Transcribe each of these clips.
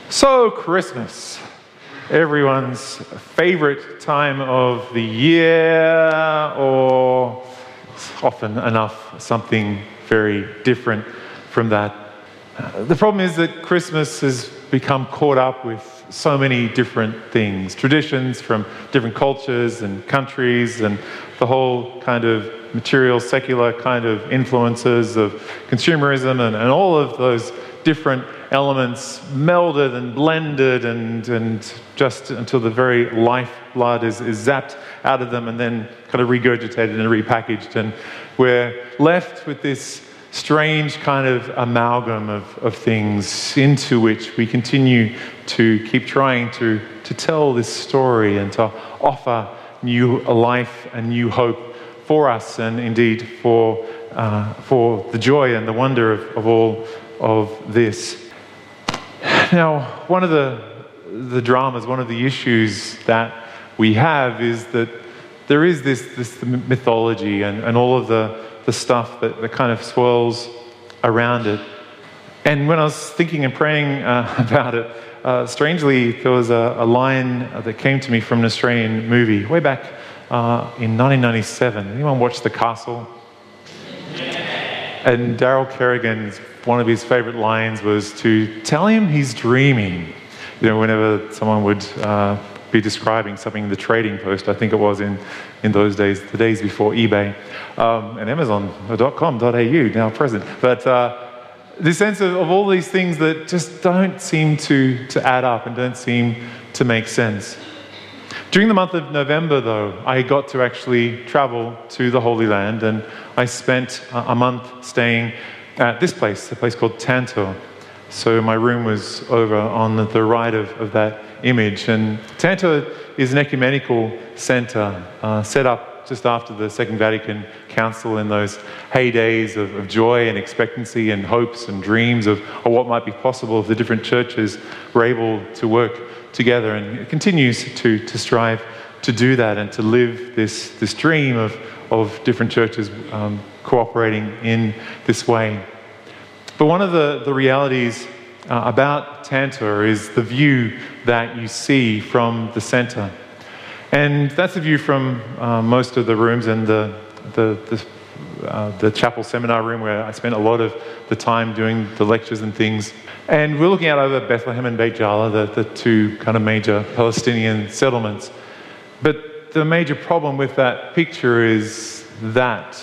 So, Christmas, everyone's favorite time of the year, or often enough something very different from that. The problem is that Christmas has become caught up with so many different things, traditions from different cultures and countries, and the whole kind of material, secular kind of influences of consumerism and all of those different elements melded and blended and just until the very lifeblood is zapped out of them and then kind of regurgitated and repackaged. And we're left with this strange kind of amalgam of things into which we continue to keep trying to tell this story and to offer new life and new hope for us, and indeed for the joy and the wonder of all of this. Now, one of the dramas, one of the issues that we have is that there is this mythology and all of the stuff that kind of swirls around it. And when I was thinking and praying about it, strangely, there was a line that came to me from an Australian movie way back in 1997. Anyone watch The Castle? And Daryl Kerrigan's, one of his favourite lines was to tell him he's dreaming. You know, whenever someone would be describing something in the trading post, I think it was in those days, the days before eBay, and Amazon.com.au, now present. But this sense of all these things that just don't seem to add up and don't seem to make sense. During the month of November, though, I got to actually travel to the Holy Land, and I spent a month staying at this place, a place called Tantor. So my room was over on the right of that image. And Tantor is an ecumenical centre set up just after the Second Vatican Council in those heydays of joy and expectancy and hopes and dreams of what might be possible if the different churches were able to work together. And it continues to strive to do that and to live this dream of different churches cooperating in this way. But one of the realities about Tantor is the view that you see from the centre. And that's a view from most of the rooms and the chapel seminar room where I spent a lot of the time doing the lectures and things. And we're looking out over Bethlehem and Beit Jala, the two kind of major Palestinian settlements. But the major problem with that picture is that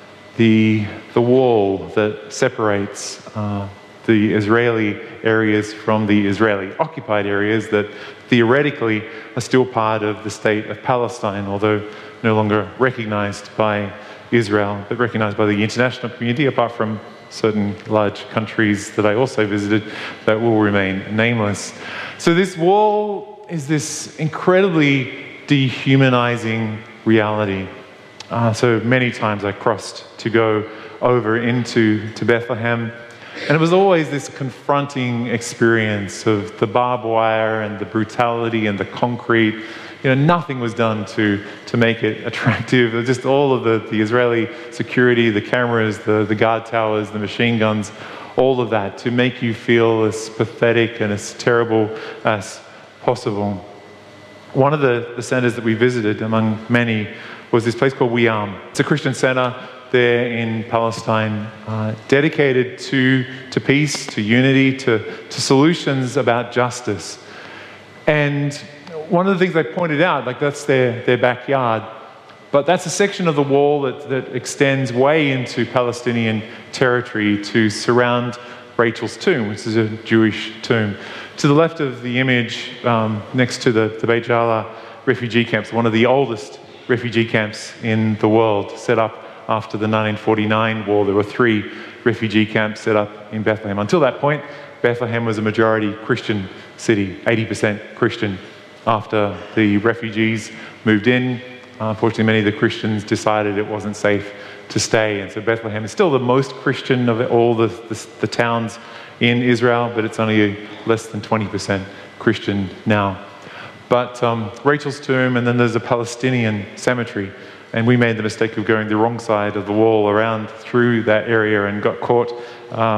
the wall that separates the Israeli areas from the Israeli occupied areas that theoretically are still part of the state of Palestine, although no longer recognized by Israel, but recognized by the international community, apart from certain large countries that I also visited that will remain nameless. So this wall is this incredibly dehumanizing reality. So many times I crossed to go over into Bethlehem, and it was always this confronting experience of the barbed wire and the brutality and the concrete. You know, nothing was done to make it attractive. Just all of the Israeli security, the cameras, the guard towers, the machine guns, all of that to make you feel as pathetic and as terrible as possible. One of the centers that we visited, among many, was this place called Wiam. It's a Christian center there in Palestine, dedicated to peace, to unity, to solutions about justice. And one of the things they pointed out, like that's their backyard, but that's a section of the wall that extends way into Palestinian territory to surround Rachel's tomb, which is a Jewish tomb. To the left of the image, next to the Beit Jala refugee camps, one of the oldest refugee camps in the world, set up after the 1949 war. There were 3 refugee camps set up in Bethlehem. Until that point, Bethlehem was a majority Christian city, 80% Christian. After the refugees moved in, unfortunately many of the Christians decided it wasn't safe to stay, and so Bethlehem is still the most Christian of all the towns in Israel, but it's only less than 20% Christian now. But Rachel's tomb, and then there's a Palestinian cemetery. And we made the mistake of going the wrong side of the wall around through that area and got caught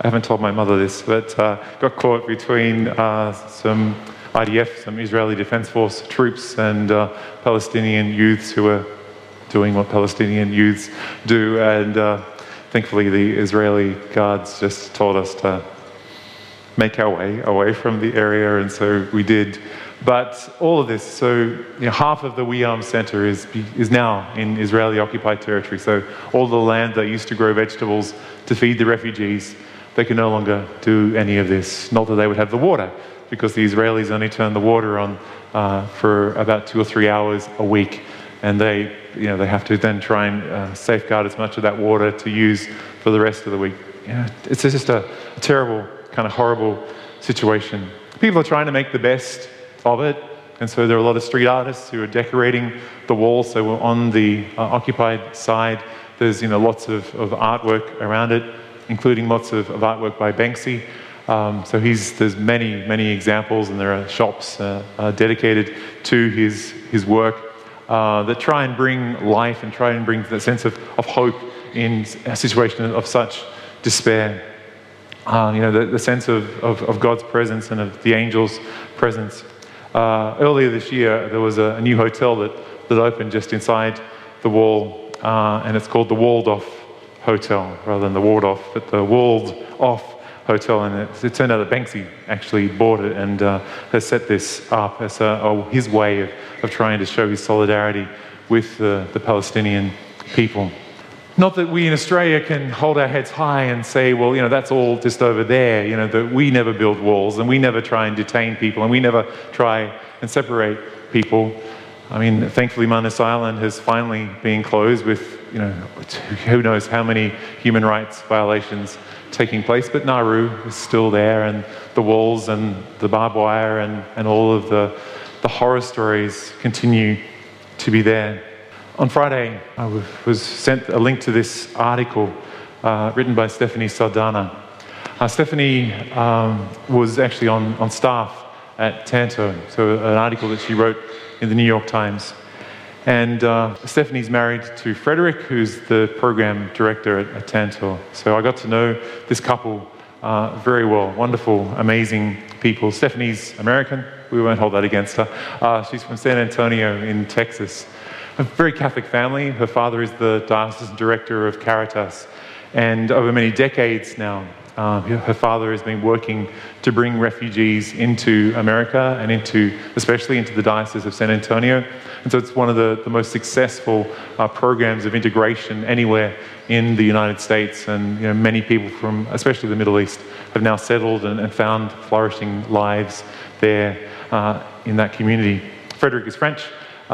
I haven't told my mother this, but got caught between some IDF, some Israeli Defense Force troops, and Palestinian youths who were doing what Palestinian youths do. And thankfully, the Israeli guards just told us to make our way away from the area, and so we did. But all of this, so half of the WIAM Center is now in Israeli-occupied territory. So all the land that used to grow vegetables to feed the refugees, they can no longer do any of this. Not that they would have the water, because the Israelis only turn the water on for about 2 or 3 hours a week, and they have to then try and safeguard as much of that water to use for the rest of the week. It's just a terrible, kind of horrible situation. People are trying to make the best of it, and so there are a lot of street artists who are decorating the walls. So on the occupied side, there's lots of artwork around it, including lots of artwork by Banksy. So there's many examples, and there are shops dedicated to his work that try and bring life and try and bring that sense of hope in a situation of such despair. The sense of God's presence and of the angels' presence. Earlier this year, there was a new hotel that opened just inside the wall, and it's called the Walled-Off Hotel, rather than the Walled-Off, but the Walled-Off Hotel. And it turned out that Banksy actually bought it and has set this up as his way of trying to show his solidarity with the Palestinian people. Not that we in Australia can hold our heads high and say, well, that's all just over there, that we never build walls and we never try and detain people and we never try and separate people. I mean, thankfully Manus Island has finally been closed with, who knows how many human rights violations taking place, but Nauru is still there, and the walls and the barbed wire and all of the horror stories continue to be there. On Friday, I was sent a link to this article written by Stephanie Saldana. Stephanie was actually on staff at Tanto, so an article that she wrote in the New York Times. And Stephanie's married to Frederick, who's the program director at Tanto. So I got to know this couple very well. Wonderful, amazing people. Stephanie's American. We won't hold that against her. She's from San Antonio in Texas. A very Catholic family. Her father is the diocesan director of Caritas. And over many decades now, her father has been working to bring refugees into America and especially into the Diocese of San Antonio. And so it's one of the most successful programs of integration anywhere in the United States. And many people from, especially the Middle East, have now settled and found flourishing lives there in that community. Frederick is French.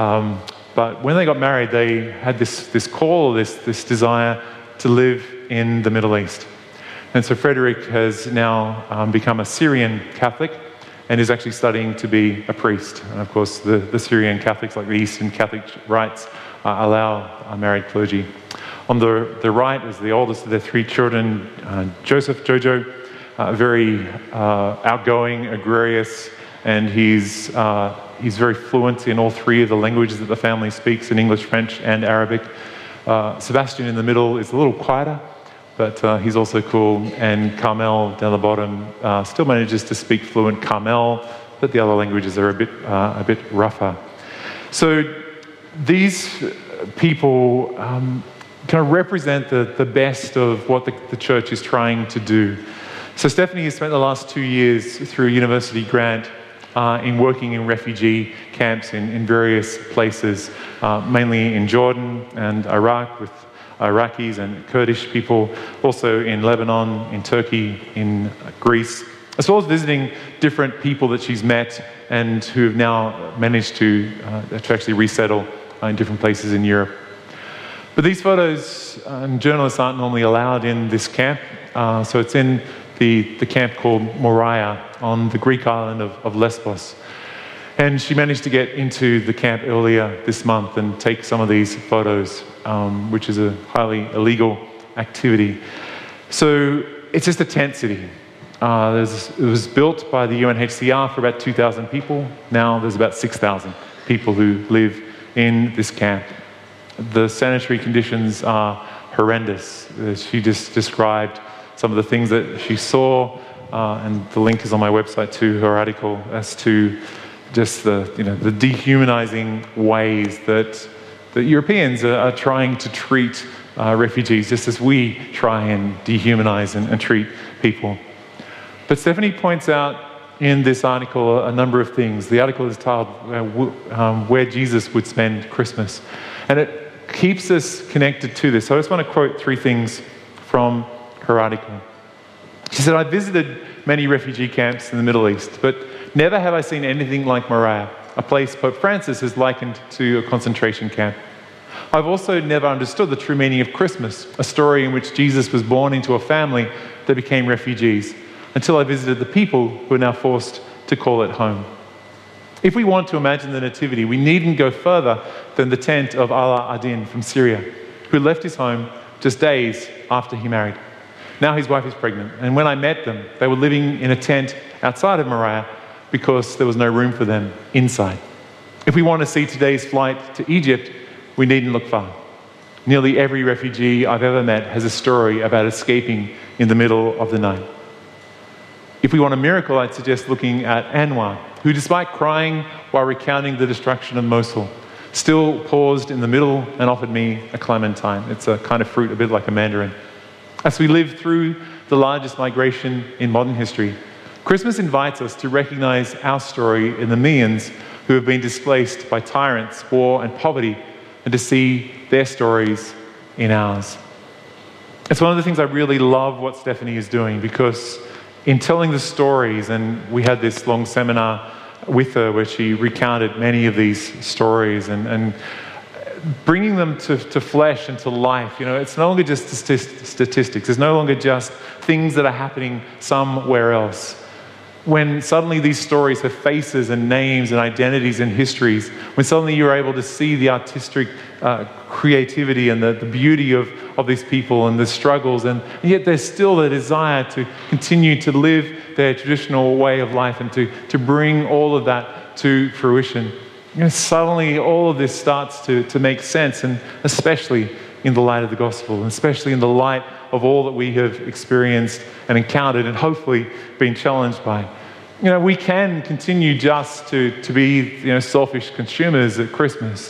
But when they got married, they had this call, this desire to live in the Middle East. And so Frederick has now become a Syrian Catholic and is actually studying to be a priest. And of course, the Syrian Catholics, like the Eastern Catholic rites, allow married clergy. On the right is the oldest of their 3 children, Joseph, Jojo, very outgoing, gregarious, and he's very fluent in all 3 of the languages that the family speaks, in English, French, and Arabic. Sebastian in the middle is a little quieter, but he's also cool. And Carmel down the bottom still manages to speak fluent Carmel, but the other languages are a bit rougher. So these people kind of represent the best of what the church is trying to do. So Stephanie has spent the last 2 years through a university grant in working in refugee camps in various places, mainly in Jordan and Iraq with Iraqis and Kurdish people, also in Lebanon, in Turkey, in Greece, as well as visiting different people that she's met and who have now managed to actually resettle in different places in Europe. But these photos, journalists aren't normally allowed in this camp, so it's in the camp called Moria on the Greek island of Lesbos. And she managed to get into the camp earlier this month and take some of these photos, which is a highly illegal activity. So it's just a tent city. It was built by the UNHCR for about 2,000 people. Now there's about 6,000 people who live in this camp. The sanitary conditions are horrendous. She just described some of the things that she saw, and the link is on my website to her article as to just the dehumanizing ways that Europeans are trying to treat refugees, just as we try and dehumanize and treat people. But Stephanie points out in this article a number of things. The article is titled Where Jesus Would Spend Christmas. And it keeps us connected to this. So I just want to quote 3 things from her article. She said, "I visited many refugee camps in the Middle East, but never have I seen anything like Moriah, a place Pope Francis has likened to a concentration camp. I've also never understood the true meaning of Christmas, a story in which Jesus was born into a family that became refugees, until I visited the people who are now forced to call it home. If we want to imagine the Nativity, we needn't go further than the tent of Ala ad-Din from Syria, who left his home just days after he married. Now his wife is pregnant, and when I met them, they were living in a tent outside of Moriah because there was no room for them inside. If we want to see today's flight to Egypt, we needn't look far. Nearly every refugee I've ever met has a story about escaping in the middle of the night. If we want a miracle, I'd suggest looking at Anwar, who, despite crying while recounting the destruction of Mosul, still paused in the middle and offered me a clementine. It's a kind of fruit, a bit like a mandarin. As we live through the largest migration in modern history, Christmas invites us to recognize our story in the millions who have been displaced by tyrants, war, and poverty, and to see their stories in ours. It's one of the things I really love what Stephanie is doing, because in telling the stories, and we had this long seminar with her where she recounted many of these stories and bringing them to flesh and to life. It's no longer just statistics. It's no longer just things that are happening somewhere else. When suddenly these stories have faces and names and identities and histories, when suddenly you're able to see the artistic creativity and the beauty of these people and the struggles, and yet there's still the desire to continue to live their traditional way of life and to bring all of that to fruition. Suddenly all of this starts to make sense, and especially in the light of the gospel, and especially in the light of all that we have experienced and encountered and hopefully been challenged by. We can continue just to be selfish consumers at Christmas.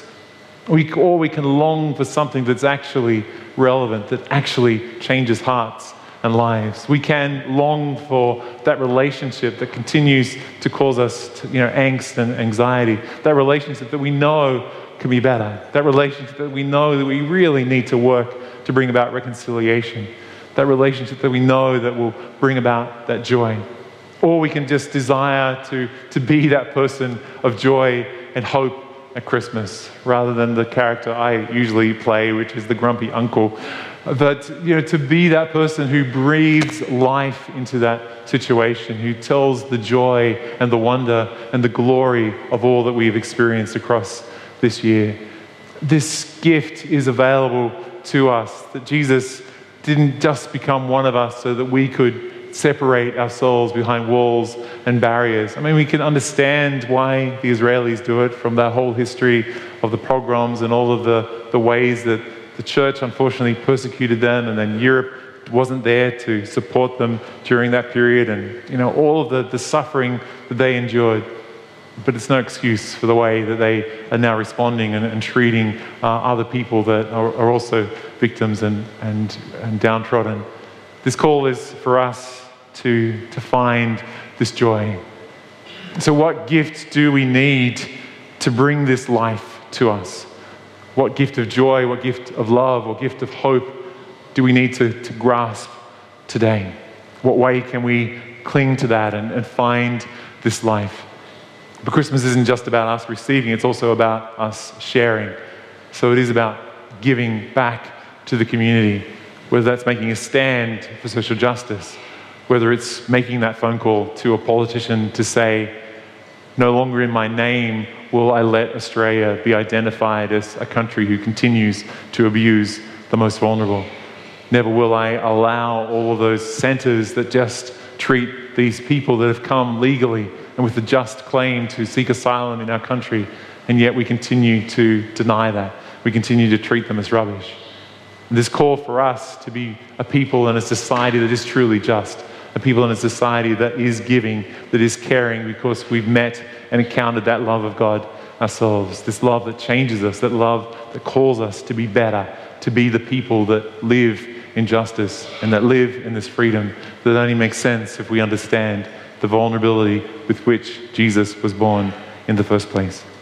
Or we can long for something that's actually relevant, that actually changes hearts and lives. We can long for that relationship that continues to cause us angst and anxiety, that relationship that we know can be better, that relationship that we know that we really need to work to bring about reconciliation, that relationship that we know that will bring about that joy. Or we can just desire to be that person of joy and hope at Christmas, rather than the character I usually play, which is the grumpy uncle. But to be that person who breathes life into that situation, who tells the joy and the wonder and the glory of all that we've experienced across this year. This gift is available to us, that Jesus didn't just become one of us so that we could separate ourselves behind walls and barriers. We can understand why the Israelis do it from that whole history of the pogroms and all of the ways that the church unfortunately persecuted them, and then Europe wasn't there to support them during that period, and all of the suffering that they endured. But it's no excuse for the way that they are now responding and treating other people that are also victims and downtrodden. This call is for us to find this joy. So what gift do we need to bring this life to us? What gift of joy, what gift of love, what gift of hope do we need to grasp today? What way can we cling to that and find this life? But Christmas isn't just about us receiving, it's also about us sharing. So it is about giving back to the community, whether that's making a stand for social justice, whether it's making that phone call to a politician to say, no longer in my name will I let Australia be identified as a country who continues to abuse the most vulnerable. Never will I allow all of those centres that just treat these people that have come legally and with the just claim to seek asylum in our country, and yet we continue to deny that. We continue to treat them as rubbish. This call for us to be a people and a society that is truly just, a people in a society that is giving, that is caring, because we've met and encountered that love of God ourselves. This love that changes us, that love that calls us to be better, to be the people that live in justice and that live in this freedom that only makes sense if we understand the vulnerability with which Jesus was born in the first place.